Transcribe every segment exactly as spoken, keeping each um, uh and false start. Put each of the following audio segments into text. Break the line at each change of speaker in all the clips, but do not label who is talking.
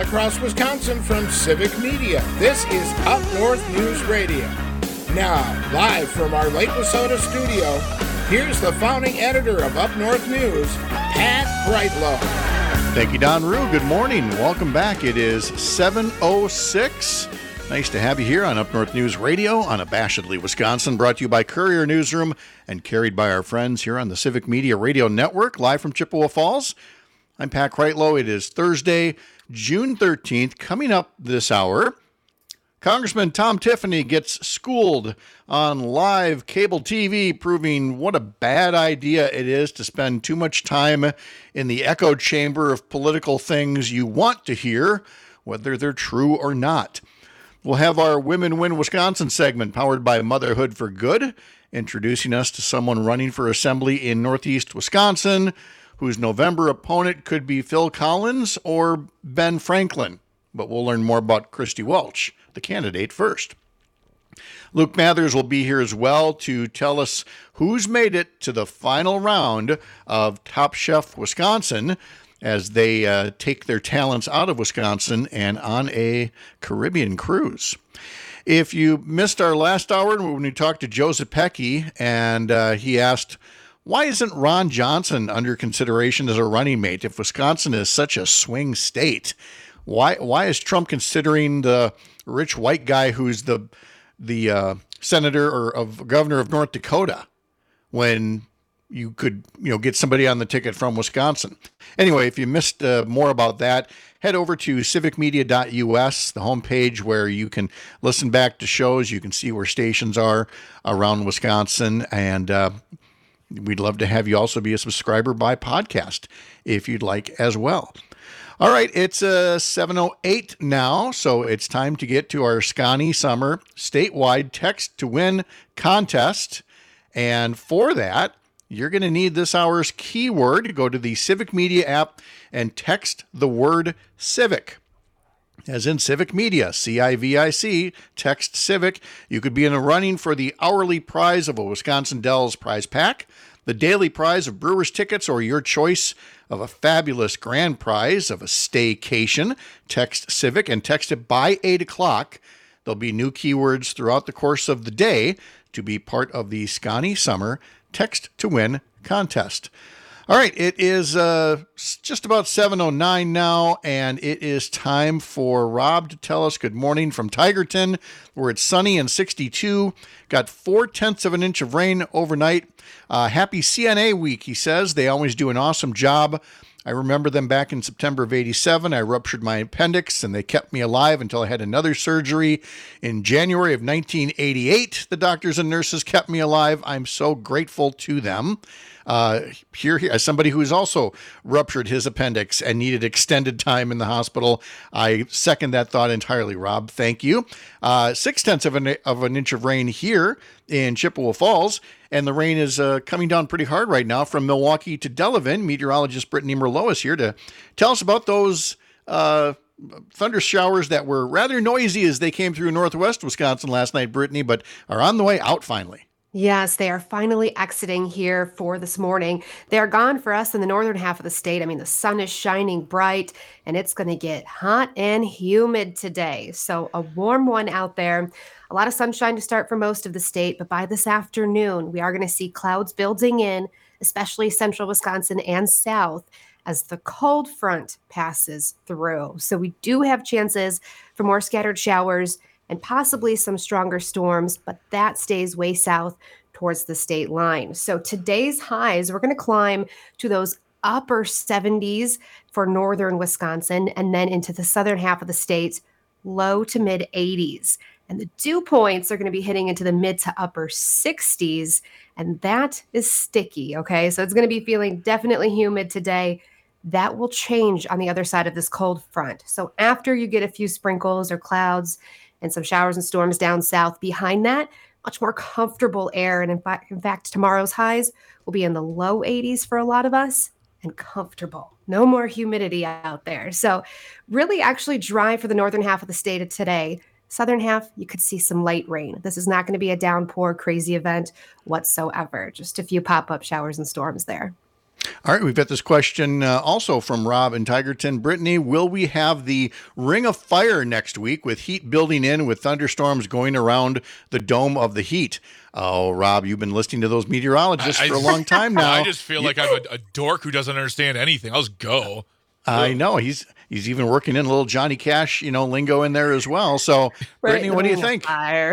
across Wisconsin from Civic Media. This is Up North News Radio. Now, live from our Lake Wissota studio, here's the founding editor of Up North News, Pat Kreitlow.
Thank you, Don Rue. Good morning. Welcome back. It is seven oh six. Nice to have you here on Up North News Radio, unabashedly Wisconsin, brought to you by Courier Newsroom and carried by our friends here on the Civic Media Radio Network, live from Chippewa Falls. I'm Pat Kreitlow. It is Thursday, June thirteenth. Coming up this hour, Congressman Tom Tiffany gets schooled on live cable T V, proving what a bad idea it is to spend too much time in the echo chamber of political things you want to hear, whether they're true or not. We'll have our Women Win Wisconsin segment powered by Motherhood for Good, introducing us to someone running for assembly in Northeast Wisconsin, whose November opponent could be Phil Collins or Ben Franklin. But we'll learn more about Christy Welch, the candidate, first. Luke Mathers will be here as well to tell us who's made it to the final round of Top Chef Wisconsin as they uh, take their talents out of Wisconsin and on a Caribbean cruise. If you missed our last hour when we talked to Joe Zepecki, and uh, he asked, why isn't Ron Johnson under consideration as a running mate if Wisconsin is such a swing state? Why why is Trump considering the rich white guy who's the the uh, senator or of governor of North Dakota when you could, you know, get somebody on the ticket from Wisconsin? Anyway, if you missed uh, more about that, head over to civic media dot u s, the homepage where you can listen back to shows. You can see where stations are around Wisconsin, and uh, we'd love to have you also be a subscriber by podcast if you'd like as well. All right, it's uh, seven oh eight now, so it's time to get to our Scotty Summer statewide text to win contest. And for that, you're going to need this hour's keyword. Go to the Civic Media app and text the word Civic, as in Civic Media, C I V I C, text Civic. You could be in a running for the hourly prize of a Wisconsin Dells prize pack, the daily prize of Brewers tickets, or your choice of a fabulous grand prize of a staycation. Text Civic and text it by eight o'clock. There'll be new keywords throughout the course of the day to be part of the Scotty Summer Text to Win contest. All right, it is uh, just about seven oh nine now, and it is time for Rob to tell us good morning from Tigerton, where it's sunny and sixty-two. Got four-tenths of an inch of rain overnight. Uh, happy C N A week, he says. They always do an awesome job. I remember them back in September of eighty-seven. I ruptured my appendix, and they kept me alive until I had another surgery. In January of nineteen eighty-eight, the doctors and nurses kept me alive. I'm so grateful to them. Uh, here, here, as somebody who's also ruptured his appendix and needed extended time in the hospital, I second that thought entirely, Rob. Thank you. Uh, six tenths of an, of an inch of rain here in Chippewa Falls, and the rain is uh, coming down pretty hard right now from Milwaukee to Delavan. Meteorologist Brittany Merlot is here to tell us about those uh, thunder showers that were rather noisy as they came through northwest Wisconsin last night, Brittany, but are on the way out finally.
Yes, they are finally exiting here for this morning. They are gone for us in the northern half of the state. I mean, the sun is shining bright, and it's going to get hot and humid today. So a warm one out there. A lot of sunshine to start for most of the state, but by this afternoon, we are going to see clouds building in, especially central Wisconsin and south, as the cold front passes through. So we do have chances for more scattered showers and possibly some stronger storms, but that stays way south towards the state line. So today's highs, we're going to climb to those upper seventies for northern Wisconsin, and then into the southern half of the state, low to mid eighties. And the dew points are going to be hitting into the mid to upper sixties, and that is sticky, okay? So it's going to be feeling definitely humid today. That will change on the other side of this cold front. So after you get a few sprinkles or clouds and some showers and storms down south, behind that, much more comfortable air. And in fact, in fact, tomorrow's highs will be in the low eighties for a lot of us, and comfortable. No more humidity out there. So really actually dry for the northern half of the state today. Southern half, you could see some light rain. This is not going to be a downpour crazy event whatsoever. Just a few pop-up showers and storms there.
All right, we've got this question uh, also from Rob in Tigerton. Brittany, will we have the Ring of Fire next week with heat building in with thunderstorms going around the Dome of the Heat? Oh, Rob, you've been listening to those meteorologists I, for a long time now.
I just feel like I'm a, a dork who doesn't understand anything. Let's go.
I know. He's he's even working in a little Johnny Cash, you know, lingo in there as well. So, right, Brittany, what do you think?
Fire.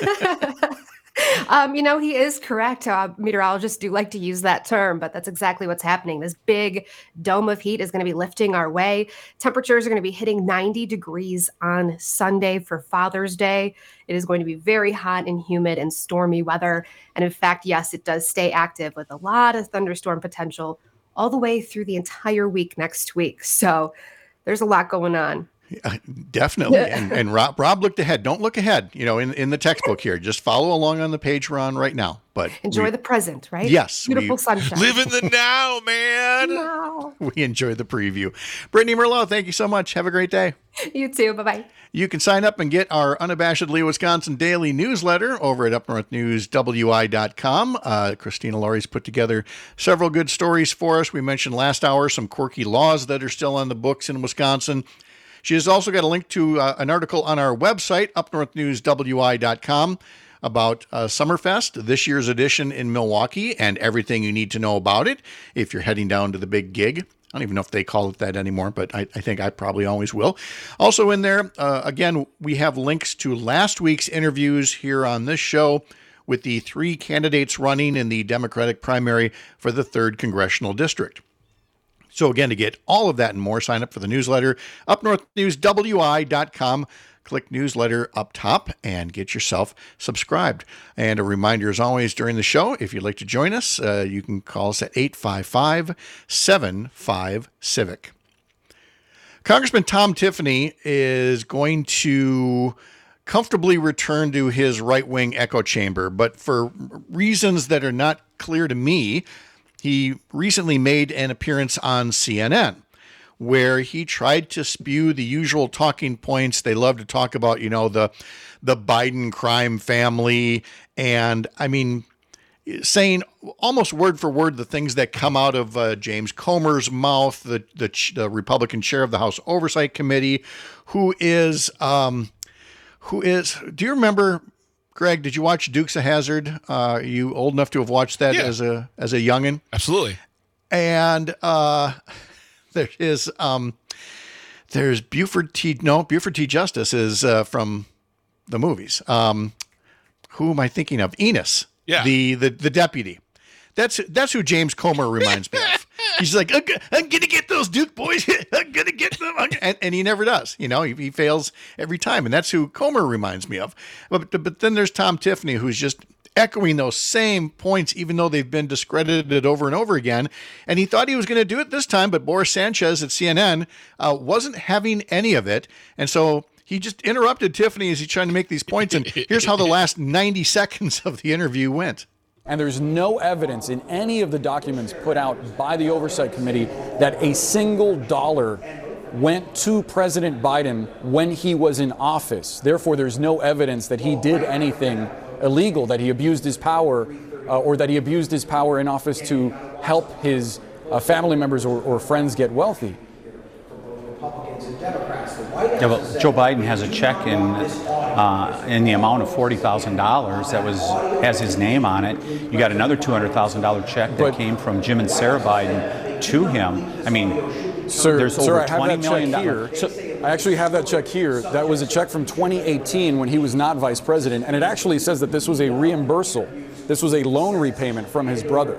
Um, you know, he is correct. Uh, meteorologists do like to use that term, but that's exactly what's happening. This big dome of heat is going to be lifting our way. Temperatures are going to be hitting ninety degrees on Sunday for Father's Day. It is going to be very hot and humid and stormy weather. And in fact, yes, it does stay active with a lot of thunderstorm potential all the way through the entire week next week. So there's a lot going on.
Uh, definitely. And, and Rob, Rob looked ahead. Don't look ahead, you know, in, in the textbook here. Just follow along on the page we're on right now. But
enjoy
we,
the present, right?
Yes.
Beautiful
we,
sunshine.
Live in the now, man.
Now.
We enjoy the preview. Brittany Merlot, thank you so much. Have a great day.
You too. Bye-bye.
You can sign up and get our Unabashedly Wisconsin daily newsletter over at up north news w i dot com. Uh, Christina Laurie's put together several good stories for us. We mentioned last hour some quirky laws that are still on the books in Wisconsin. She has also got a link to uh, an article on our website, up north news w i dot com, about uh, Summerfest, this year's edition in Milwaukee, and everything you need to know about it if you're heading down to the big gig. I don't even know if they call it that anymore, but I, I think I probably always will. Also in there, uh, again, we have links to last week's interviews here on this show with the three candidates running in the Democratic primary for the third Congressional District. So again, to get all of that and more, sign up for the newsletter, up north news w i dot com. Click newsletter up top and get yourself subscribed. And a reminder, as always, during the show, if you'd like to join us, uh, you can call us at eight five five, seven five, civic. Congressman Tom Tiffany is going to comfortably return to his right-wing echo chamber, but for reasons that are not clear to me, he recently made an appearance on C N N where he tried to spew the usual talking points. They love to talk about, you know, the the Biden crime family. And I mean, saying almost word for word the things that come out of uh, James Comer's mouth, the, the, the Republican chair of the House Oversight Committee, who is, um, who is, do you remember, Greg, did you watch Dukes of Hazzard? Uh, are you old enough to have watched that yeah. as a as a youngin?
Absolutely.
And uh, there is um, there's Buford T. No, Buford T. Justice is uh, from the movies. Um, who am I thinking of? Enos.
Yeah.
The the the deputy. That's that's who James Comer reminds me of. He's like, I'm, I'm going to get those Duke boys. I'm going to get them. And, and he never does. You know, he, he fails every time. And that's who Comer reminds me of. But, but then there's Tom Tiffany, who's just echoing those same points, even though they've been discredited over and over again. And he thought he was going to do it this time, but Boris Sanchez at C N N uh, wasn't having any of it. And so he just interrupted Tiffany as he's trying to make these points. And here's how the last ninety seconds of the interview went.
And there's no evidence in any of the documents put out by the Oversight Committee that a single dollar went to President Biden when he was in office. Therefore, there's no evidence that he did anything illegal, that he abused his power, uh, or that he abused his power in office to help his uh, family members or, or friends get wealthy.
Yeah, well, Joe Biden has a check in uh, in the amount of forty thousand dollars that was has his name on it. You got another two hundred thousand dollars check that but, came from Jim and Sarah Biden to him. I mean,
sir,
there's
sir,
over
I have
twenty
that
million
check here. So, I actually have that check here. That was a check from twenty eighteen when he was not vice president, and it actually says that this was a reimbursal. This was a loan repayment from his brother.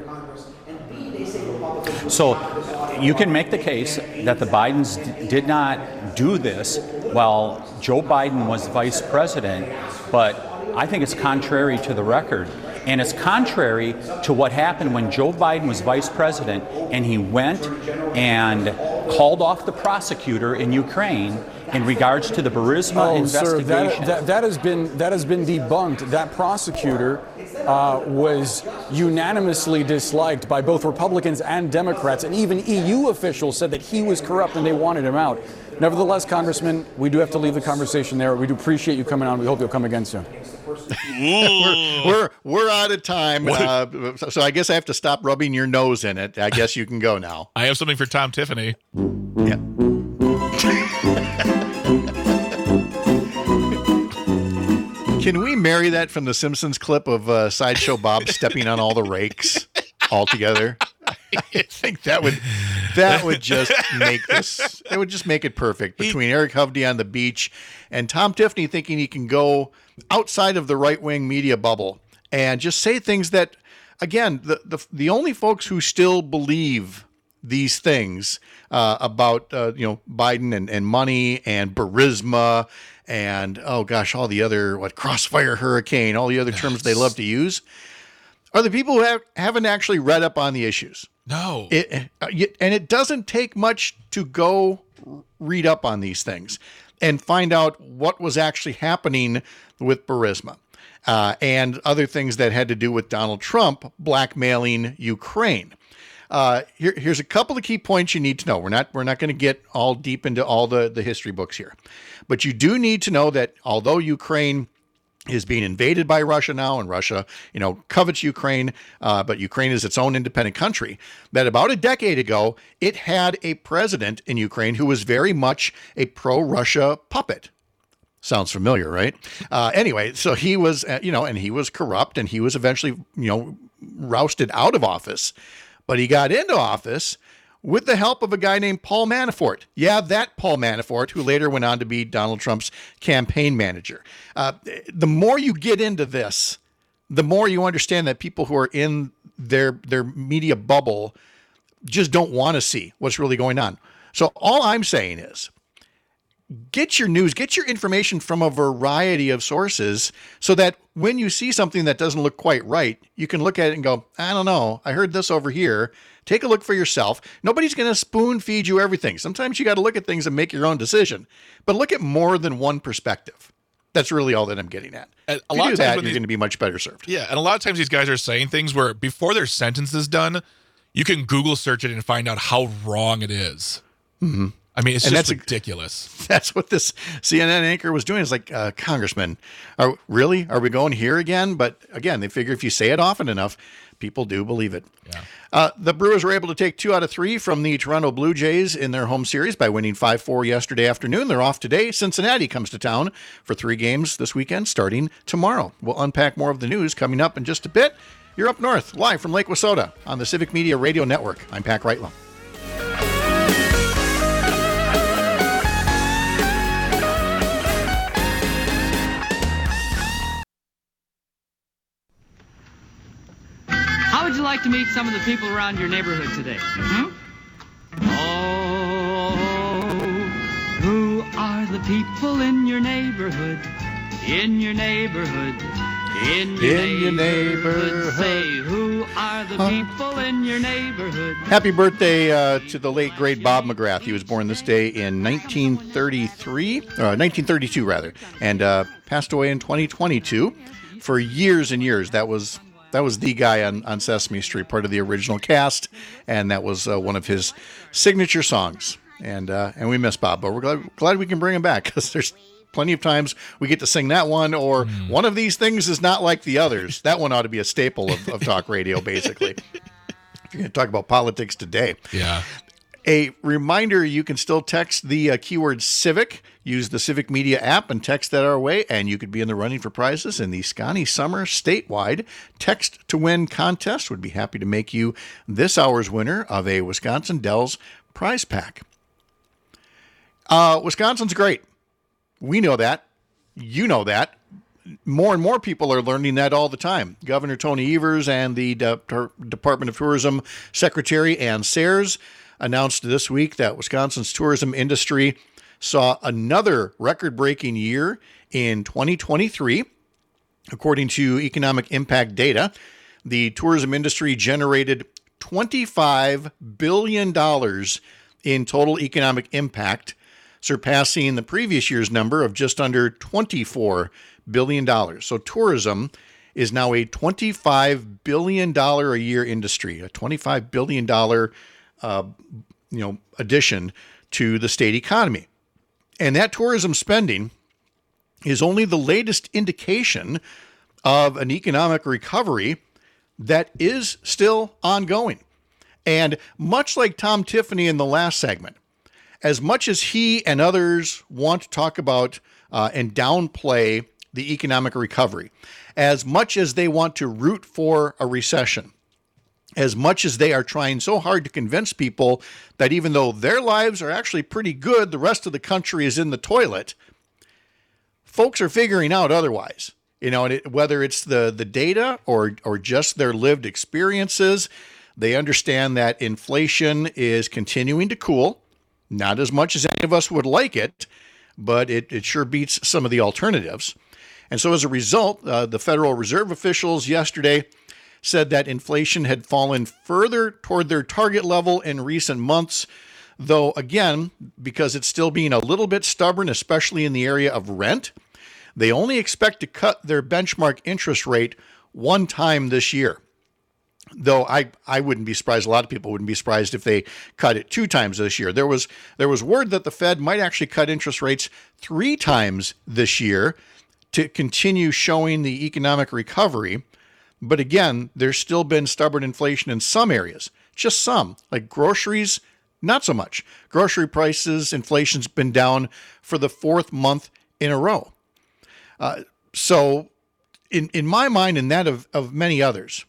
So you can make the case that the Bidens d- did not do this while Joe Biden was vice president, but I think it's contrary to the record. And it's contrary to what happened when Joe Biden was vice president and he went and called off the prosecutor in Ukraine in regards to the Burisma
oh,
investigation.
Sir, that, that, that has been that has been debunked. That prosecutor uh, was unanimously disliked by both Republicans and Democrats, and even E U officials said that he was corrupt and they wanted him out. Nevertheless, Congressman, we do have to leave the conversation there. We do appreciate you coming on. We hope you'll come again soon.
we're, we're we're out of time, uh, so, so I guess I have to stop rubbing your nose in it. I guess you can go now.
I have something for Tom Tiffany.
Yeah. Can we marry that from the Simpsons clip of uh, Sideshow Bob stepping on all the rakes all together? I think that would that would just make this. It would just make it perfect between Eric Hovde on the beach and Tom Tiffany thinking he can go outside of the right wing media bubble and just say things that, again, the the the only folks who still believe these things uh, about uh, you know Biden and, and money and Burisma and oh gosh, all the other what Crossfire Hurricane, all the other terms they love to use, are the people who have, haven't actually read up on the issues.
No,
it, and it doesn't take much to go read up on these things and find out what was actually happening with Burisma uh, and other things that had to do with Donald Trump blackmailing Ukraine. Uh, here, here's a couple of key points you need to know. We're not we're not going to get all deep into all the, the history books here, but you do need to know that although Ukraine is being invaded by Russia now, and Russia, you know, covets Ukraine, uh, but Ukraine is its own independent country, that about a decade ago, it had a president in Ukraine who was very much a pro-Russia puppet. Sounds familiar, right? Uh, anyway, so he was, uh, you know, and he was corrupt, and he was eventually, you know, rousted out of office. But he got into office with the help of a guy named Paul Manafort. Yeah, that Paul Manafort, who later went on to be Donald Trump's campaign manager. Uh, the more you get into this, the more you understand that people who are in their their media bubble just don't want to see what's really going on. So all I'm saying is, get your news, get your information from a variety of sources so that when you see something that doesn't look quite right, you can look at it and go, I don't know, I heard this over here. Take a look for yourself. Nobody's going to spoon feed you everything. Sometimes you got to look at things and make your own decision, but look at more than one perspective. That's really all that I'm getting at.
And a
if
lot
you do
of times
that,
when
you're
these-
going to be much better served.
Yeah, and a lot of times these guys are saying things where before their sentence is done, you can Google search it and find out how wrong it is.
Mm-hmm.
I mean, it's
And
just
that's a-
ridiculous.
That's what this C N N anchor was doing. It's like, uh, Congressman, are really? Are we going here again? But again, they figure if you say it often enough, people do believe it.
Yeah.
Uh, the Brewers were able to take two out of three from the Toronto Blue Jays in their home series by winning five four yesterday afternoon. They're off today. Cincinnati comes to town for three games this weekend starting tomorrow. We'll unpack more of the news coming up in just a bit. You're up north, live from Lake Wissota on the Civic Media Radio Network. I'm Pat Reitlam.
How would you like to meet some of the people around your neighborhood today? Hmm? Oh, who are the people in your neighborhood? In your neighborhood? In your,
In your
neighborhood.
neighborhood.
Say, who are the people in your neighborhood?
Happy birthday uh, to the late, great Bob McGrath. He was born this day in nineteen thirty-three, uh, nineteen thirty-two, rather, and uh, passed away in twenty twenty-two. For years and years, that was that was the guy on, on Sesame Street, part of the original cast, and that was uh, one of his signature songs. And uh, and we miss Bob, but we're glad, glad we can bring him back, because there's plenty of times we get to sing that one, or mm. one of these things is not like the others. That one ought to be a staple of, of talk radio, basically. If you're going to talk about politics today.
Yeah.
A reminder, you can still text the uh, keyword Civic. Use the Civic Media app and text that our way, and you could be in the running for prizes in the Scotty Summer statewide Text to Win contest. Would be happy to make you this hour's winner of a Wisconsin Dells prize pack. Uh, Wisconsin's great. We know that. You know that. More and more people are learning that all the time. Governor Tony Evers and the De- Department of Tourism Secretary Ann Sayers announced this week that Wisconsin's tourism industry saw another record-breaking year in twenty twenty-three. According to economic impact data, the tourism industry generated twenty-five billion dollars in total economic impact, surpassing the previous year's number of just under twenty-four billion dollars. So tourism is now a twenty-five billion dollars a year industry, a twenty-five billion dollars uh, you know, addition to the state economy. And that tourism spending is only the latest indication of an economic recovery that is still ongoing. And much like Tom Tiffany in the last segment, as much as he and others want to talk about uh, and downplay the economic recovery, as much as they want to root for a recession, as much as they are trying so hard to convince people that even though their lives are actually pretty good, the rest of the country is in the toilet, folks are figuring out otherwise. You know, and it, whether it's the, the data or, or just their lived experiences, they understand that inflation is continuing to cool, not as much as any of us would like it, but it, it sure beats some of the alternatives. And so as a result, uh, the Federal Reserve officials yesterday said that inflation had fallen further toward their target level in recent months, though, again, because it's still being a little bit stubborn, especially in the area of rent, they only expect to cut their benchmark interest rate one time this year. Though I, I wouldn't be surprised, a lot of people wouldn't be surprised if they cut it two times this year. There was there was word that the Fed might actually cut interest rates three times this year to continue showing the economic recovery. But again, there's still been stubborn inflation in some areas, just some, like groceries, not so much. Grocery prices, inflation's been down for the fourth month in a row. Uh, so in, in my mind and that of, of many others,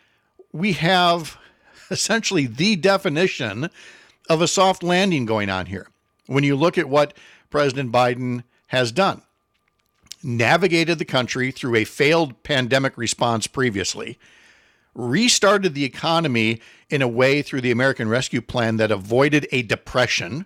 we have essentially the definition of a soft landing going on here. When you look at what President Biden has done, navigated the country through a failed pandemic response previously, restarted the economy in a way through the American Rescue Plan that avoided a depression.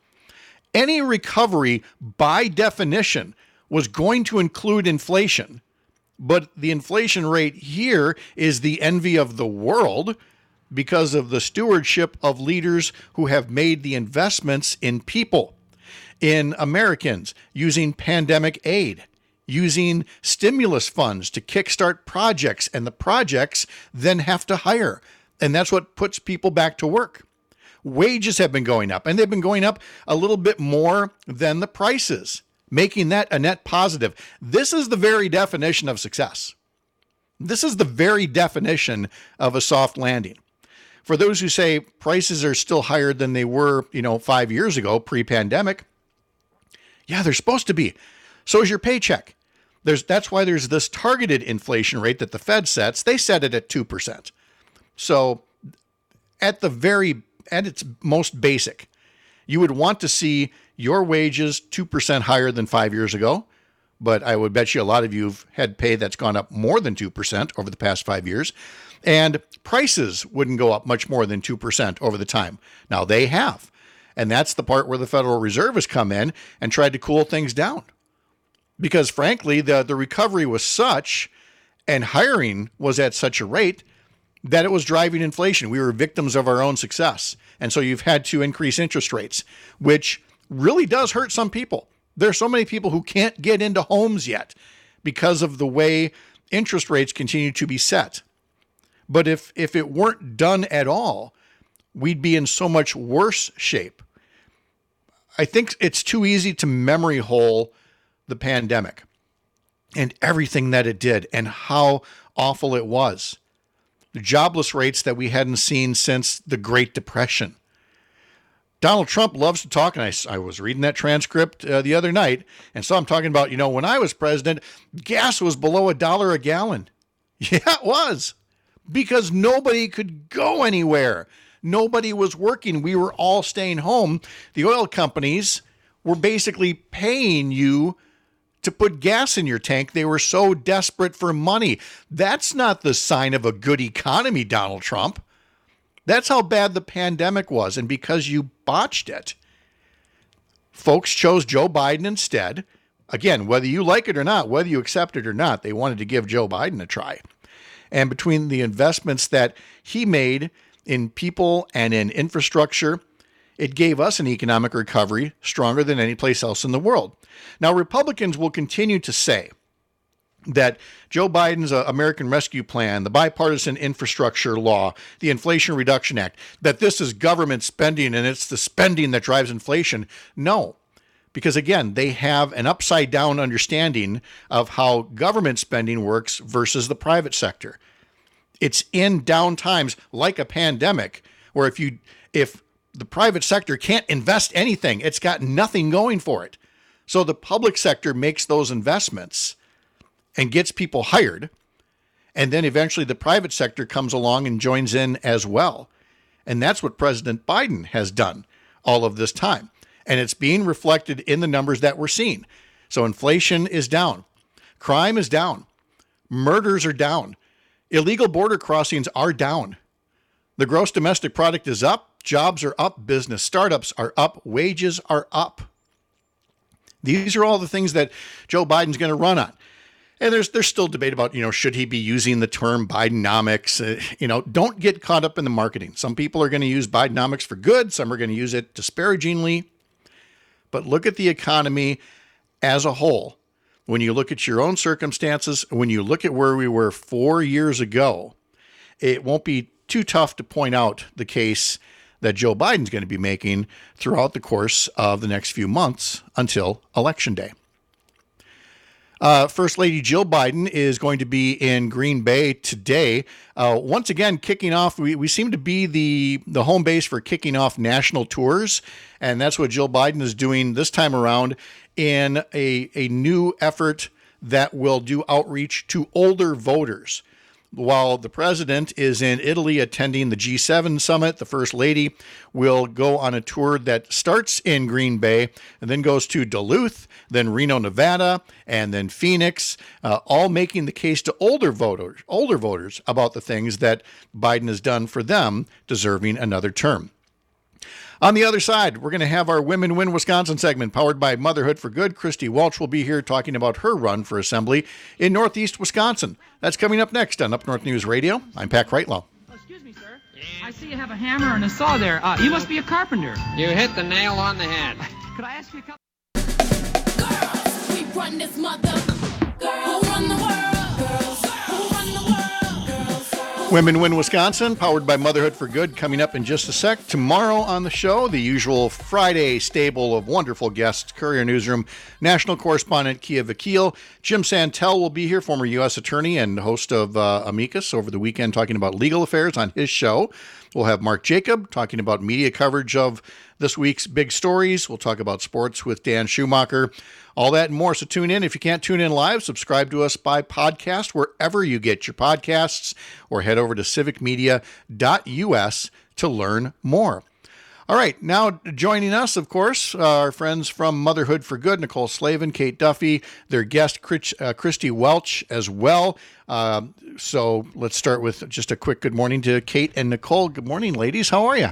Any recovery, by definition, was going to include inflation. But the inflation rate here is the envy of the world because of the stewardship of leaders who have made the investments in people, in Americans, using pandemic aid, using stimulus funds to kickstart projects, and the projects then have to hire. And that's what puts people back to work. Wages have been going up, and they've been going up a little bit more than the prices, making that a net positive. This is the very definition of success. This is the very definition of a soft landing. For those who say prices are still higher than they were, you know, five years ago, pre-pandemic, yeah, they're supposed to be. So is your paycheck. There's, that's why there's this targeted inflation rate that the Fed sets. They set it at two percent. So at the very, at its most basic, you would want to see your wages two percent higher than five years ago. But I would bet you a lot of you have had pay that's gone up more than two percent over the past five years. And prices wouldn't go up much more than two percent over the time. Now they have. And that's the part where the Federal Reserve has come in and tried to cool things down. Because frankly, the, the recovery was such and hiring was at such a rate that it was driving inflation. We were victims of our own success. And so you've had to increase interest rates, which really does hurt some people. There are so many people who can't get into homes yet because of the way interest rates continue to be set. But if, if it weren't done at all, we'd be in so much worse shape. I think it's too easy to memory hole the pandemic and everything that it did and how awful it was. The jobless rates that we hadn't seen since the Great Depression. Donald Trump loves to talk, and I, I was reading that transcript uh, the other night, and so I'm talking about, you know, when I was president, gas was below a dollar a gallon. Yeah, it was. Because nobody could go anywhere. Nobody was working. We were all staying home. The oil companies were basically paying you to put gas in your tank. They were so desperate for money. That's not the sign of a good economy, Donald Trump. That's how bad the pandemic was. And because you botched it, folks chose Joe Biden instead. Again, whether you like it or not, whether you accept it or not, they wanted to give Joe Biden a try. And between the investments that he made in people and in infrastructure, it gave us an economic recovery stronger than any place else in the world. Now, Republicans will continue to say that Joe Biden's uh, American Rescue Plan, the bipartisan infrastructure law, the Inflation Reduction Act, that this is government spending and it's the spending that drives inflation. No, because, again, they have an upside down understanding of how government spending works versus the private sector. It's in down times like a pandemic where if you if the private sector can't invest anything, it's got nothing going for it. So the public sector makes those investments and gets people hired. And then eventually the private sector comes along and joins in as well. And that's what President Biden has done all of this time. And it's being reflected in the numbers that we're seeing. So inflation is down. Crime is down. Murders are down. Illegal border crossings are down. The gross domestic product is up. Jobs are up. Business startups are up. Wages are up. These are all the things that Joe Biden's going to run on. And there's there's still debate about, you know, should he be using the term Bidenomics? Uh, you know, don't get caught up in the marketing. Some people are going to use Bidenomics for good. Some are going to use it disparagingly. But look at the economy as a whole. When you look at your own circumstances, when you look at where we were four years ago, it won't be too tough to point out the case that Joe Biden's going to be making throughout the course of the next few months until Election Day. Uh, First Lady Jill Biden is going to be in Green Bay today. Uh, once again, kicking off, we, we seem to be the, the home base for kicking off national tours. And that's what Jill Biden is doing this time around in a, a new effort that will do outreach to older voters. While the president is in Italy attending the G seven summit, the First Lady will go on a tour that starts in Green Bay and then goes to Duluth, then Reno, Nevada, and then Phoenix, uh, all making the case to older voters, older voters about the things that Biden has done for them, deserving another term. On the other side, we're going to have our Women Win Wisconsin segment powered by Motherhood for Good. Christy Welch will be here talking about her run for assembly in Northeast Wisconsin. That's coming up next on Up North News Radio. I'm Pat Kreitlow.
Oh, excuse me, sir. I see you have a hammer and a saw there. Uh, you must be a carpenter.
You hit the nail on the head.
Could I ask you a couple?
Girls, we run this mother. Girls, who run the world. Girls, who run the world.
Women Win Wisconsin, powered by Motherhood for Good, coming up in just a sec. Tomorrow on the show, the usual Friday stable of wonderful guests, Courier Newsroom national correspondent Kia Vakil. Jim Santel will be here, former U S attorney and host of uh, Amicus over the weekend, talking about legal affairs on his show. We'll have Mark Jacob talking about media coverage of this week's big stories. We'll talk about sports with Dan Schumacher. All that and more. So tune in. If you can't tune in live, subscribe to us by podcast wherever you get your podcasts, or head over to civic media dot u s to learn more. All right, now joining us, of course, uh, our friends from Motherhood for Good, Nicole Slavin, Kate Duffy, their guest, Chris, uh, Christy Welch, as well. Uh, so let's start with just a quick good morning to Kate and Nicole. Good morning, ladies. How are you?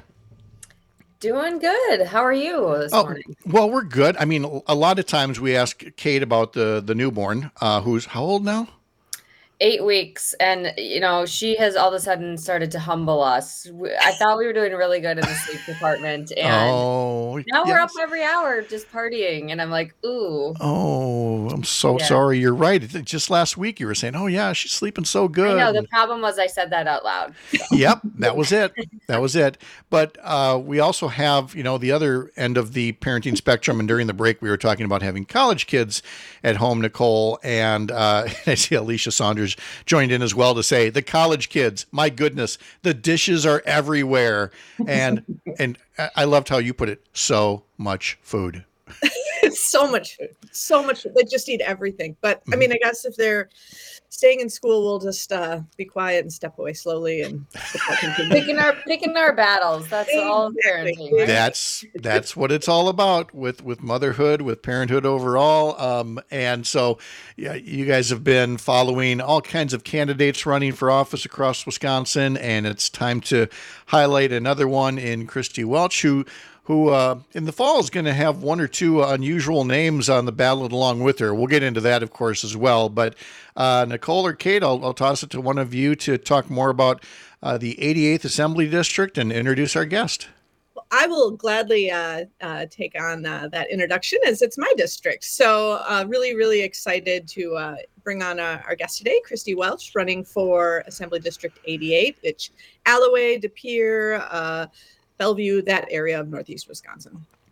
Doing good. How are you this
oh,
morning?
Well, we're good. I mean, a lot of times we ask Kate about the, the newborn, uh, who's how old now?
Eight weeks. And, you know, she has all of a sudden started to humble us. I thought we were doing really good in the sleep department. And
oh,
now
yes.
we're up every hour just partying. And I'm like, ooh.
Oh, I'm so
Yeah.
sorry. You're right. Just last week you were saying, oh, yeah, she's sleeping so good.
I know. The problem was I said that out loud. So.
Yep, that was it. That was it. But uh, we also have, you know, the other end of the parenting spectrum. And during the break, we were talking about having college kids at home, Nicole. And uh, I see Alicia Saunders joined in as well to say, the college kids, my goodness, the dishes are everywhere. And and I loved how you put it, so much food.
It's so much food, so much food. They just eat everything. But I mean, I guess if they're staying in school, we'll just uh, be quiet and step away slowly and
picking our picking our battles. That's all parenting. Right?
That's that's what it's all about with with motherhood, with parenthood overall. Um, and so, yeah, you guys have been following all kinds of candidates running for office across Wisconsin, and it's time to highlight another one in Christy Welch, who. who uh, in the fall is going to have one or two unusual names on the ballot along with her. We'll get into that, of course, as well. But uh, Nicole or Kate, I'll, I'll toss it to one of you to talk more about uh, the eighty-eighth Assembly District and introduce our guest.
I will gladly uh, uh, take on uh, that introduction, as it's my district. So uh, really, really excited to uh, bring on uh, our guest today, Christy Welch, running for Assembly District eighty-eight, which Alloway, De Pere, uh, Bellevue, that area of Northeast Wisconsin.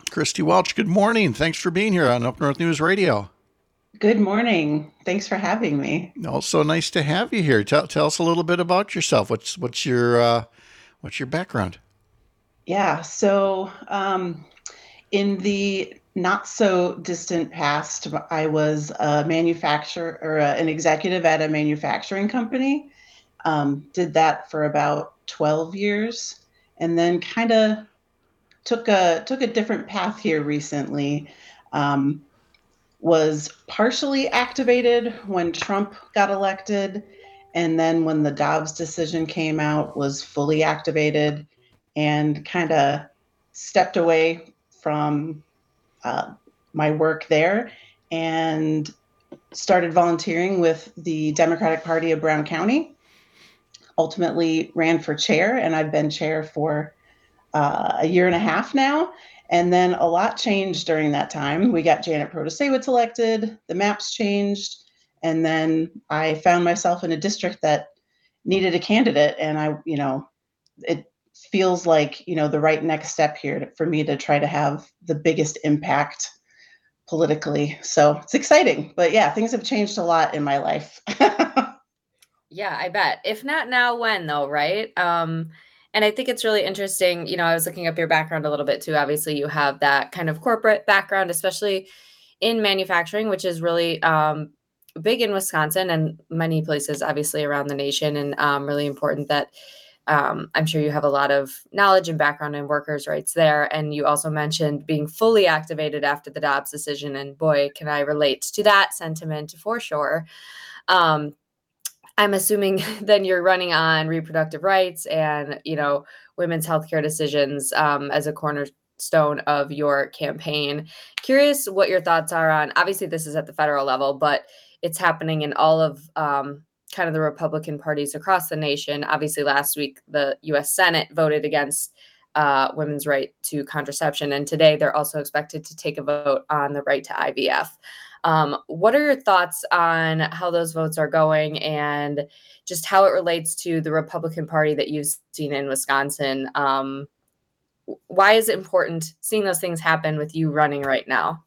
Christy Welch, good morning. Thanks for being here on Up North News Radio.
Good morning. Thanks for having me.
Also nice to have you here. Tell tell us a little bit about yourself. What's what's your uh, what's your background?
Yeah, so um, in the not so distant past, I was a manufacturer or a, an executive at a manufacturing company. Um, did that for about twelve years, and then kind of took a took a different path here recently. Um, was partially activated when Trump got elected, and then when the Dobbs decision came out, was fully activated, and kind of stepped away from uh, my work there and started volunteering with the Democratic Party of Brown County. Ultimately ran for chair, and I've been chair for uh, a year and a half now. And then a lot changed during that time. We got Janet Protasewicz elected, the maps changed, and then I found myself in a district that needed a candidate. And I, you know, it feels like, you know, the right next step here to, for me to try to have the biggest impact politically. So it's exciting. But yeah, things have changed a lot in my life.
Yeah, I bet. If not now, when though, right? Um, And I think it's really interesting. You know, I was looking up your background a little bit too. Obviously, you have that kind of corporate background, especially in manufacturing, which is really um, big in Wisconsin and many places, obviously, around the nation. And um, really important that um, I'm sure you have a lot of knowledge and background in workers' rights there. And you also mentioned being fully activated after the Dobbs decision. And boy, can I relate to that sentiment for sure. Um, I'm assuming then you're running on reproductive rights and, you know, women's healthcare decisions um, as a cornerstone of your campaign. Curious what your thoughts are on, obviously this is at the federal level, but it's happening in all of um, kind of the Republican parties across the nation. Obviously last week, the U S Senate voted against uh, women's right to contraception. And today they're also expected to take a vote on the right to I V F. Um, what are your thoughts on how those votes are going and just how it relates to the Republican Party that you've seen in Wisconsin? Um, why is it important seeing those things happen with you running right now?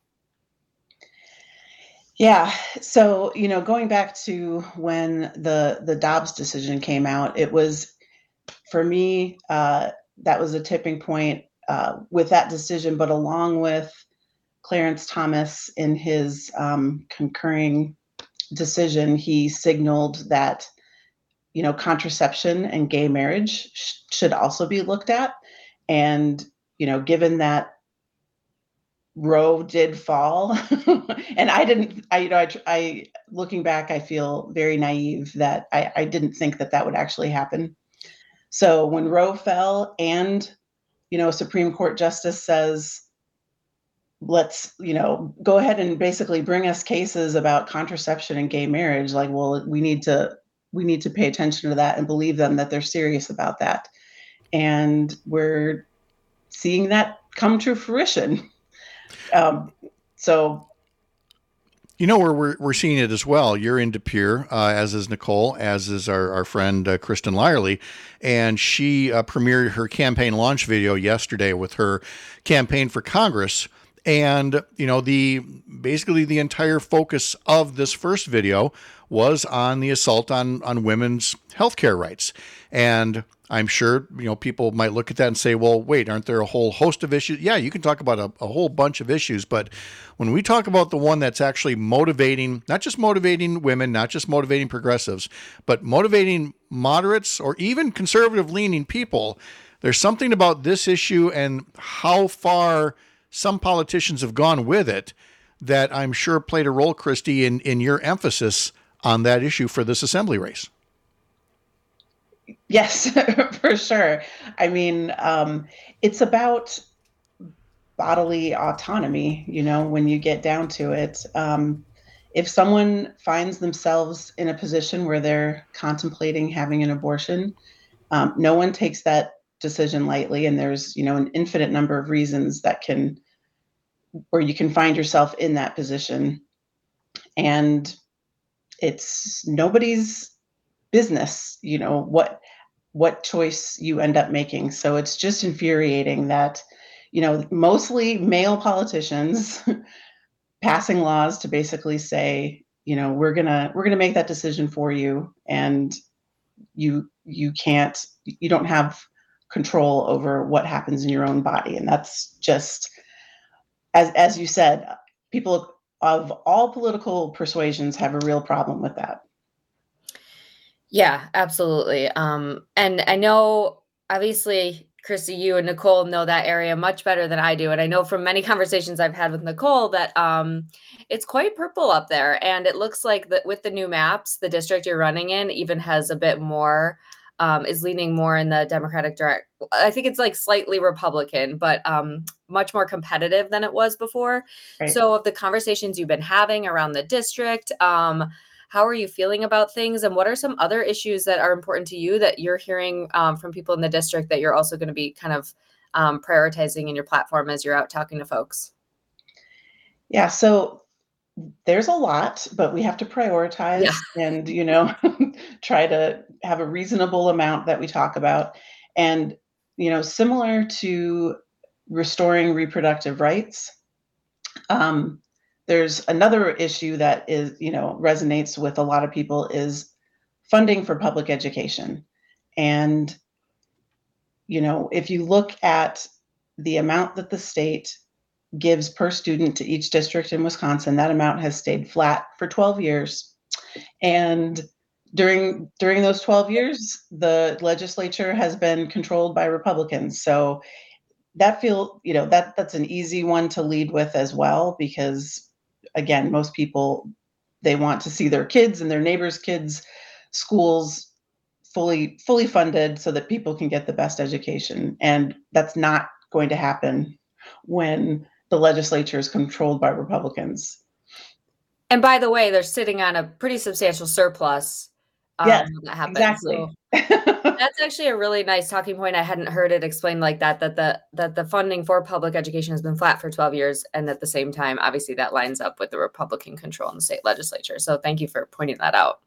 Yeah. So, you know, going back to when the, the Dobbs decision came out, it was, for me, uh, that was a tipping point uh, with that decision, but along with Clarence Thomas in his um, concurring decision, he signaled that, you know, contraception and gay marriage sh- should also be looked at. And, you know, given that Roe did fall, and I didn't, I, you know, I, I, looking back, I feel very naive that I, I didn't think that that would actually happen. So when Roe fell and, you know, a Supreme Court justice says, let's, you know, go ahead and basically bring us cases about contraception and gay marriage. Like, well, we need to, we need to pay attention to that and believe them that they're serious about that. And we're seeing that come to fruition. Um, so.
You know where we're we're seeing it as well. You're in De Pere, uh, as is Nicole, as is our our friend uh, Kristen Lyerly, and she uh, premiered her campaign launch video yesterday with her campaign for Congress. And, you know, the basically the entire focus of this first video was on the assault on, on women's healthcare rights. And I'm sure, you know, people might look at that and say, well, wait, aren't there a whole host of issues? Yeah, you can talk about a, a whole bunch of issues. But when we talk about the one that's actually motivating, not just motivating women, not just motivating progressives, but motivating moderates or even conservative leaning people, there's something about this issue and how far some politicians have gone with it that I'm sure played a role, Christy, in, in your emphasis on that issue for this assembly race.
Yes, for sure. I mean, um, it's about bodily autonomy, you know, when you get down to it. Um, if someone finds themselves in a position where they're contemplating having an abortion, um, no one takes that decision lightly. And there's, you know, an infinite number of reasons that can, where you can find yourself in that position. And it's nobody's business, you know, what, what choice you end up making. So it's just infuriating that, you know, mostly male politicians passing laws to basically say, you know, we're gonna we're gonna make that decision for you, and you you can't you don't have control over what happens in your own body. And that's just, as as you said, people of all political persuasions have a real problem with that.
Yeah, absolutely. Um, and I know, obviously, Christy, you and Nicole know that area much better than I do. And I know from many conversations I've had with Nicole that um, it's quite purple up there. And it looks like that with the new maps, the district you're running in even has a bit more, um, is leaning more in the Democratic direct. I think it's like slightly Republican, but um, much more competitive than it was before.
Right.
So of the conversations you've been having around the district, um, how are you feeling about things? And what are some other issues that are important to you that you're hearing um, from people in the district that you're also going to be kind of um, prioritizing in your platform as you're out talking to folks?
Yeah, so there's a lot, but we have to prioritize
Yeah.
and, you know, try to have a reasonable amount that we talk about. And, you know, similar to restoring reproductive rights, um, there's another issue that is, you know, resonates with a lot of people is funding for public education. And, you know, if you look at the amount that the state gives per student to each district in Wisconsin, that amount has stayed flat for twelve years. And during during those twelve years, the legislature has been controlled by Republicans. So that feel, you know, that that's an easy one to lead with as well, because again, most people, they want to see their kids and their neighbors' kids' schools fully fully funded so that people can get the best education. And that's not going to happen when the legislature is controlled by Republicans.
And by the way, they're sitting on a pretty substantial surplus. Um,
Yes,
when that happens.
exactly.
So that's actually a really nice talking point. I hadn't heard it explained like that, that the that the funding for public education has been flat for twelve years. And at the same time, obviously that lines up with the Republican control in the state legislature. So thank you for pointing that out.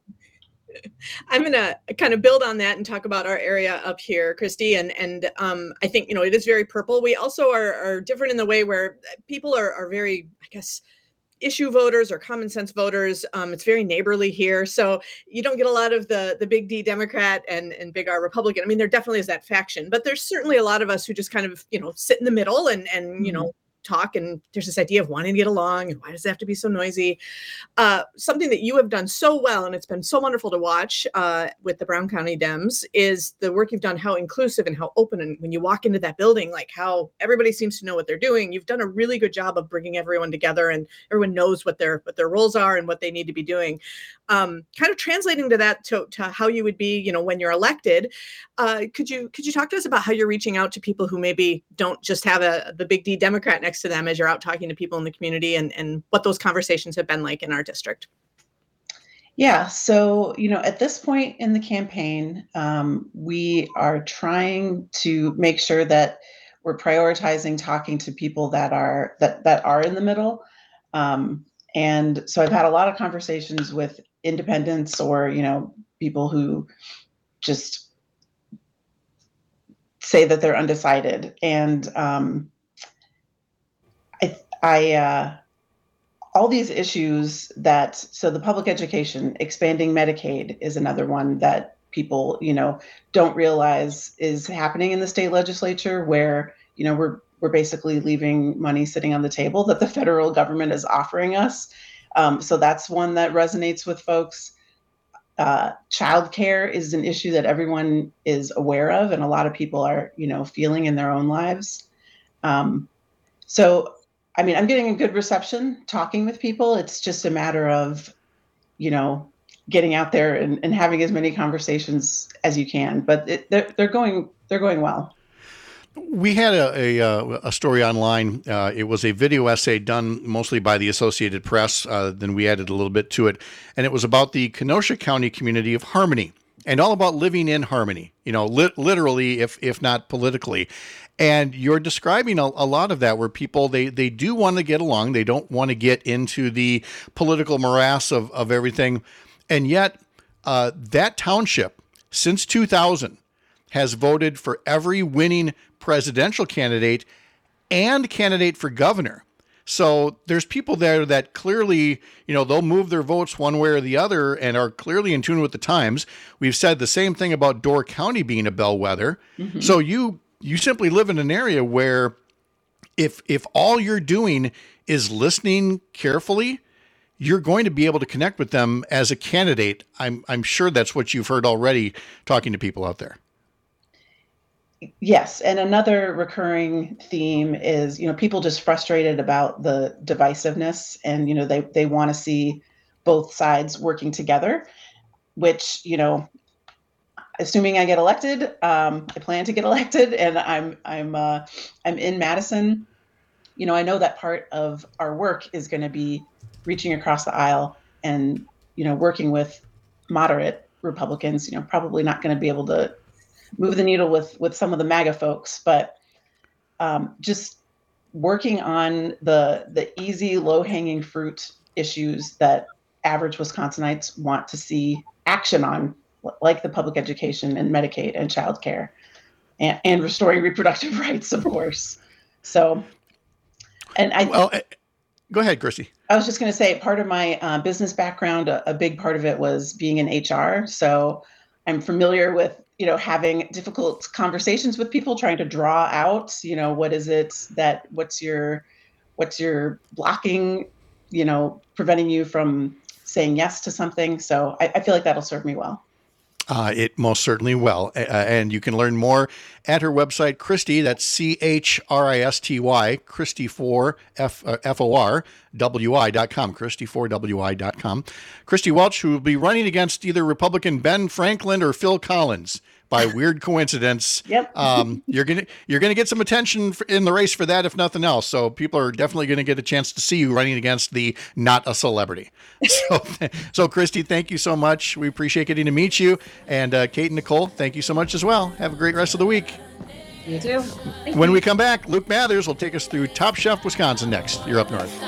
I'm going to kind of build on that and talk about our area up here, Christy. And and um, I think, you know, it is very purple. We also are, are different in the way where people are, are very, I guess, issue voters or common sense voters. Um, it's very neighborly here. So you don't get a lot of the the big D Democrat and, and big R Republican. I mean, there definitely is that faction, but there's certainly a lot of us who just kind of, you know, sit in the middle and, and you know, talk. And there's this idea of wanting to get along and why does it have to be so noisy? Uh, something that you have done so well, and it's been so wonderful to watch uh, with the Brown County Dems, is the work you've done, how inclusive and how open. And when you walk into that building, like how everybody seems to know what they're doing. You've done a really good job of bringing everyone together, and everyone knows what their what their roles are and what they need to be doing. Um, kind of translating to that to, to how you would be, you know, when you're elected. Uh, could you could you talk to us about how you're reaching out to people who maybe don't just have a the big D Democrat next to them as you're out talking to people in the community, and, and what those conversations have been like in our district?
Yeah, so, you know, at this point in the campaign, um, we are trying to make sure that we're prioritizing talking to people that are that that are in the middle. Um, and so I've had a lot of conversations with independents or, you know, people who just say that they're undecided. And um, I, I uh, all these issues that, so the public education, expanding Medicaid is another one that people, you know, don't realize is happening in the state legislature, where, you know, we're we're basically leaving money sitting on the table that the federal government is offering us. Um, so that's one that resonates with folks. Uh, childcare is an issue that everyone is aware of, and a lot of people are, you know, feeling in their own lives. Um, so, I mean, I'm getting a good reception talking with people. It's just a matter of, you know, getting out there and, and having as many conversations as you can. But it, they're they're going they're going well.
We had a, a, a story online. Uh, it was a video essay done mostly by the Associated Press. Uh, then we added a little bit to it. And it was about the Kenosha County community of Harmony, and all about living in harmony, you know, li- literally, if if not politically. And you're describing a, a lot of that, where people, they, they do want to get along. They don't want to get into the political morass of, of everything. And yet uh, that township, since two thousand, has voted for every winning presidential candidate and candidate for governor. So there's people there that clearly, you know, they'll move their votes one way or the other and are clearly in tune with the times. We've said the same thing about Door County being a bellwether. Mm-hmm. So you you simply live in an area where if if all you're doing is listening carefully, you're going to be able to connect with them as a candidate. I'm I'm sure that's what you've heard already talking to people out there.
Yes, and another recurring theme is, you know, people just frustrated about the divisiveness, and, you know, they they want to see both sides working together, which, you know, assuming I get elected, um, I plan to get elected, and I'm I'm uh, I'm in Madison. You know, I know that part of our work is going to be reaching across the aisle and, you know, working with moderate Republicans. You know, probably not going to be able to move the needle with with some of the MAGA folks, but um, just working on the the easy, low-hanging fruit issues that average Wisconsinites want to see action on, like the public education and Medicaid and childcare, and, and restoring reproductive rights, of course. So, and I
well, go ahead, Christy.
I was just going to say, part of my uh, business background, a, a big part of it was being in H R. So I'm familiar with, you know, having difficult conversations with people, trying to draw out, you know, what is it that, what's your, what's your blocking, you know, preventing you from saying yes to something. So I, I feel like that'll serve me well.
Uh, it most certainly will. Uh, and you can learn more at her website, Christy, that's C H R I S T Y, Christy four, F, uh, F O R, W I dot com, Christy four W I dot com. Christy Welch, who will be running against either Republican Ben Franklin or Phil Collins. By weird coincidence,
yep.
um, you're gonna you're gonna get some attention for, in the race for that, if nothing else. So people are definitely going to get a chance to see you running against the not a celebrity. So, so Christy, thank you so much. We appreciate getting to meet you, and uh, Kate and Nicole, thank you so much as well. Have a great rest of the week.
You too. Thank
when
you.
we come back, Luke Mathers will take us through Top Chef Wisconsin next. You're up north.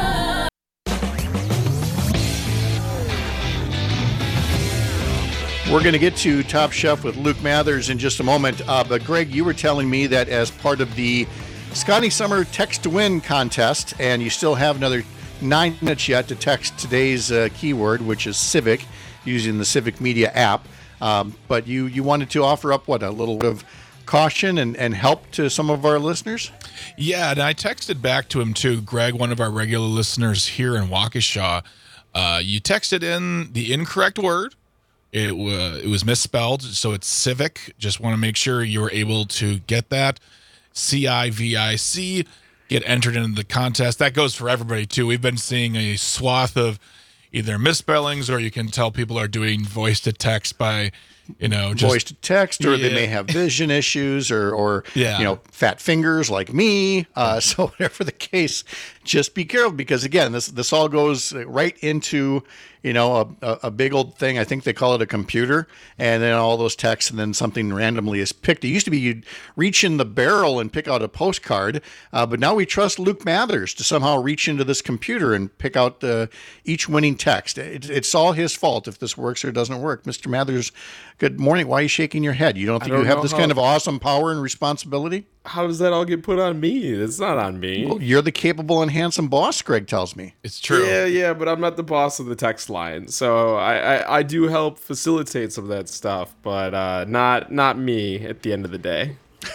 We're going to get to Top Chef with Luke Mathers in just a moment. Uh, but Greg, you were telling me that as part of the Scotty Summer Text to Win contest, and you still have another nine minutes yet to text today's uh, keyword, which is Civic, using the Civic Media app. Um, but you, you wanted to offer up, what, a little bit of caution and, and help to some of our listeners?
Yeah, and I texted back to him too, Greg, one of our regular listeners here in Waukesha. Uh, you texted in the incorrect word. It, uh, it was misspelled, so it's Civic. Just want to make sure you were able to get that. C I V I C, get entered into the contest. That goes for everybody, too. We've been seeing a swath of either misspellings, or you can tell people are doing voice to text by, you know, just,
voice to text, or
yeah.
they may have vision issues, or, or
yeah.
you know, fat fingers like me. Uh, so whatever the case, just be careful, because again, this this all goes right into, you know, a, a big old thing. I think they call it a computer, and then all those texts, and then something randomly is picked. It used to be you'd reach in the barrel and pick out a postcard, uh, but now we trust Luke Mathers to somehow reach into this computer and pick out uh, each winning text. It, it's all his fault if this works or doesn't work. Mister Mathers, good morning. Why are you shaking your head? You don't think
don't
you have
know
this
how-
kind of awesome power and responsibility?
How does that all get put on me? It's not on me.
Well, you're the capable and handsome boss, Greg tells me.
It's true.
Yeah, yeah, but I'm not the boss of the text line, so I, I, I do help facilitate some of that stuff, but uh, not not me at the end of the day.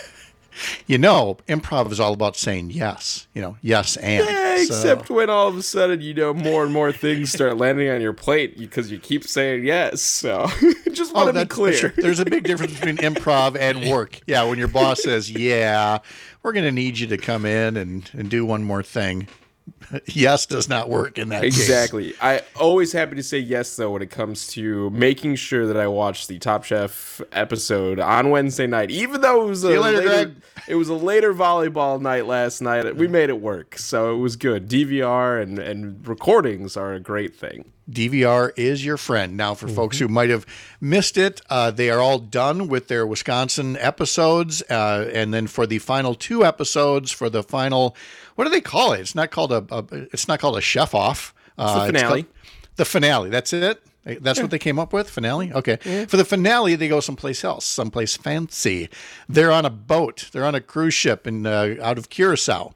You know, improv is all about saying yes. You know, yes and.
Yeah,
So-
except when all of a sudden, you know, more and more things start landing on your plate because you keep saying yes. So just want to be
that's-
clear.
sure. There's a big difference between improv and work. Yeah, when your boss says, yeah, we're going to need you to come in and, and do one more thing. Yes does not work in that case.
Exactly. I always happy to say yes, though, when it comes to making sure that I watch the Top Chef episode on Wednesday night, even though it was a
See you later,
later,
Greg.
it was a later volleyball night last night. We made it work, so it was good. D V R and, and recordings are a great thing.
D V R is your friend. Now, for
Mm-hmm.
folks who might have missed it, uh, they are all done with their Wisconsin episodes. Uh, and then for the final two episodes, for the final, what do they call it? It's not called a, a it's not called a chef off. Uh,
It's the finale.
called- the finale. That's it. That's
Yeah.
what they came up with, finale? Okay.
Yeah.
For the finale, they go someplace else, someplace fancy. They're on a boat. They're on a cruise ship in uh, out of Curacao.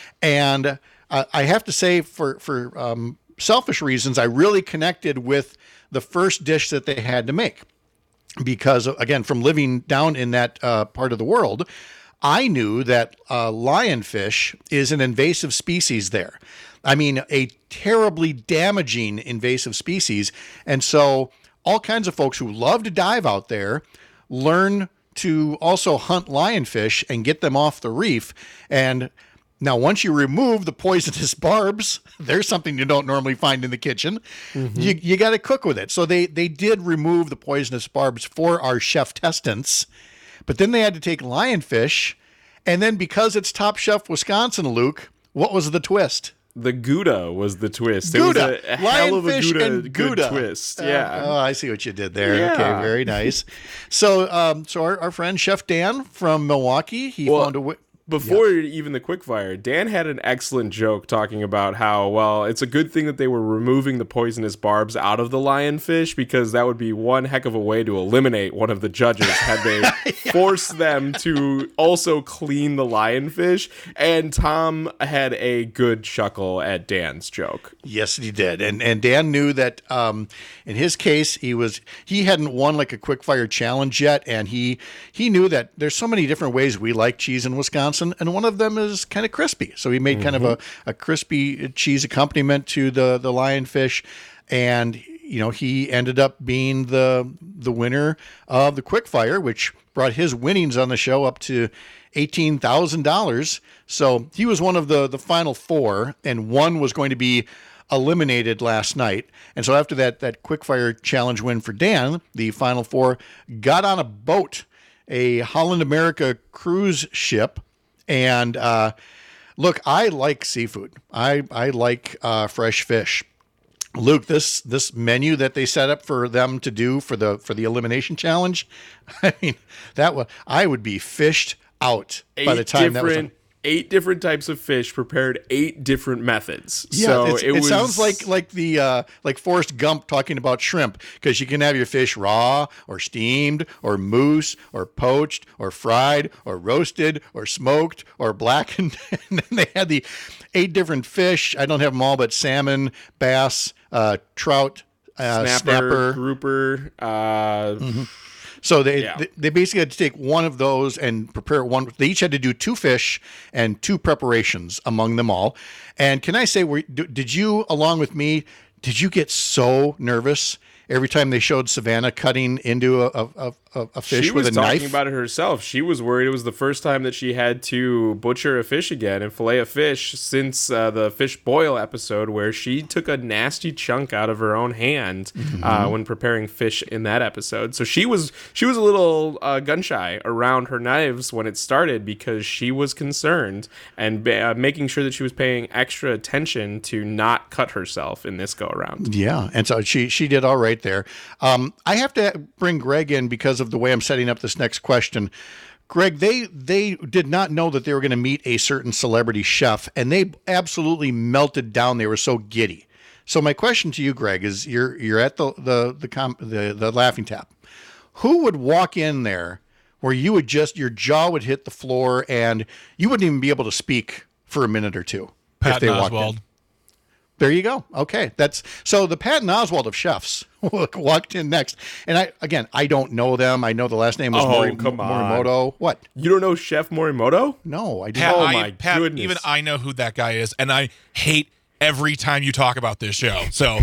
And uh, I have to say, for, for um, selfish reasons, I really connected with the first dish that they had to make. Because, again, from living down in that uh, part of the world, I knew that uh, lionfish is an invasive species there. I mean, a terribly damaging invasive species. And so all kinds of folks who love to dive out there learn to also hunt lionfish and get them off the reef. And now, once you remove the poisonous barbs, there's something you don't normally find in the kitchen. Mm-hmm. You you got to cook with it. So they they did remove the poisonous barbs for our chef testants, but then they had to take lionfish, and then because it's Top Chef Wisconsin, Luke, what was the twist?
The Gouda was the twist.
Gouda.
It was a, a hell of a
Lionfish
Gouda,
and
good
Gouda.
twist.
Uh,
Yeah.
oh, I see what you did there.
Yeah.
Okay, very nice. So, um, so our, our friend Chef Dan from Milwaukee, he
Well,
found a way.
Before even the quickfire, Dan had an excellent joke talking about how, well, it's a good thing that they were removing the poisonous barbs out of the lionfish because that would be one heck of a way to eliminate one of the judges had they yeah. forced them to also clean the lionfish. And Tom had a good chuckle at Dan's joke.
Yes, he did. And and Dan knew that um, in his case, he was he hadn't won like a quickfire challenge yet. And he he knew that there's so many different ways we like cheese in Wisconsin. And one of them is kind of crispy. So he made mm-hmm. kind of a, a crispy cheese accompaniment to the, the lionfish. And, you know, he ended up being the the winner of the quickfire, which brought his winnings on the show up to eighteen thousand dollars. So he was one of the, the final four, and one was going to be eliminated last night. And so after that, that quickfire challenge win for Dan, the final four got on a boat, a Holland America cruise ship. And uh, look, I like seafood. I I like uh, fresh fish. Luke, this this menu that they set up for them to do for the for the elimination challenge, I mean, that was I would be fished out
eight
by the time that was on.
Eight different types of fish prepared eight different methods.
Yeah,
so
it's,
it,
it
was...
sounds like like the uh, like Forrest Gump talking about shrimp, because you can have your fish raw or steamed or mousse or poached or fried or roasted or smoked or blackened. And then they had the eight different fish. I don't have them all, but salmon, bass, uh, trout, uh,
snapper,
snapper,
grouper. Uh,
mm-hmm. So they,
yeah.
they they basically had to take one of those and prepare one. They each had to do two fish and two preparations among them all. And can I say, were, did you, along with me, did you get so nervous every time they showed Savannah cutting into a, a, a, a fish
she
with a
was talking
knife?
about it herself. She was worried it was the first time that she had to butcher a fish again and fillet a fish since uh, the fish boil episode, where she took a nasty chunk out of her own hand mm-hmm. uh, when preparing fish in that episode. So she was she was a little uh, gun shy around her knives when it started because she was concerned and uh, making sure that she was paying extra attention to not cut herself in this go around.
Yeah, and so she she did all right there. Um, I have to bring Greg in because of the way I'm setting up this next question. Greg, they they did not know that they were going to meet a certain celebrity chef, and they absolutely melted down. They were so giddy. So my question to you, Greg, is you're you're at the the the com- the, the Laughing Tap. Who would walk in there where you would just your jaw would hit the floor and you wouldn't even be able to speak for a minute or two
Pat
if they walked
Oswald.
in? There you go. Okay, that's so the Patton Oswalt of chefs walked in next, and I again I don't know them. I know the last name was
oh,
Mori,
come on.
Morimoto. What?
You don't know Chef Morimoto?
No, I don't.
Pat,
oh
I,
my
Pat,
goodness!
Even I know who that guy is, and I hate every time you talk about this show. So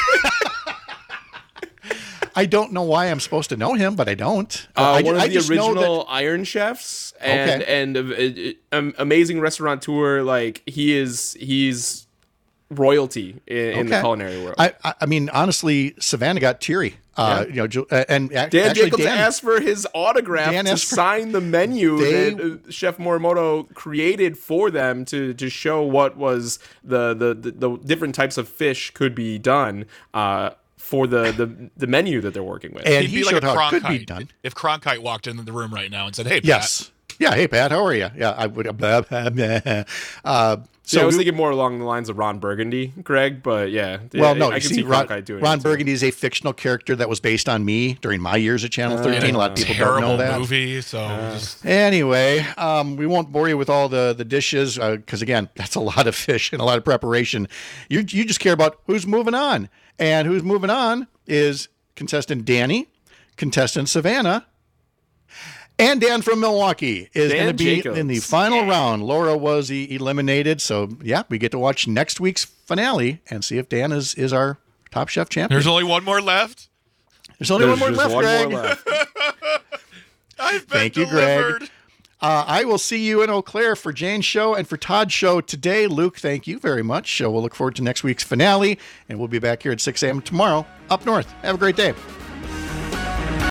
I don't know why I'm supposed to know him, but I don't.
Uh,
I,
one of
I
the
just know
original
that-
Iron Chefs, and
Okay.
and uh, um, amazing restaurateur. Like he is, he's royalty in, in the
Okay.
culinary world.
I, I I mean, honestly, Savannah got teary. Uh,
Yeah.
You know, Ju- uh, and ac-
Dan
actually,
Jacobs
Dan,
asked for his autograph
Dan
to
asked for-
sign the menu
They-
that uh, Chef Morimoto created for them to to show what was the the, the, the different types of fish could be done uh, for the, the the menu that they're working with.
And
he'd
he
be like
showed
a
how it could be
Cronkite.
done.
If Cronkite walked into the room right now and said, "Hey, Pat,
Yes. Yeah, hey Pat, how are you? Yeah, I would. Uh, uh,
so yeah, I was thinking more along the lines of Ron Burgundy, Greg, but yeah.
Well,
yeah,
no,
I, I
you
can
see,
see
Ron,
Cronkite doing
Ron
it
Burgundy is a fictional character that was based on me during my years at Channel thirteen. Uh, a lot of people don't know that.
Movie, so uh, just...
Anyway, um, we won't bore you with all the the dishes because uh, again, that's a lot of fish and a lot of preparation. You you just care about who's moving on, and who's moving on is contestant Danny, contestant Savannah. And Dan from Milwaukee is going to be
Jacobs.
in the final round. Laura was e- eliminated. So, yeah, we get to watch next week's finale and see if Dan is, is our Top Chef champion.
There's only one more left?
There's only
There's
one more left,
one
Greg.
More left.
I've been
Thank you,
delivered.
Greg. Uh, I will see you in Eau Claire for Jane's show and for Todd's show today. Luke, thank you very much. Uh, we'll look forward to next week's finale, and we'll be back here at six a.m. tomorrow up north. Have a great day.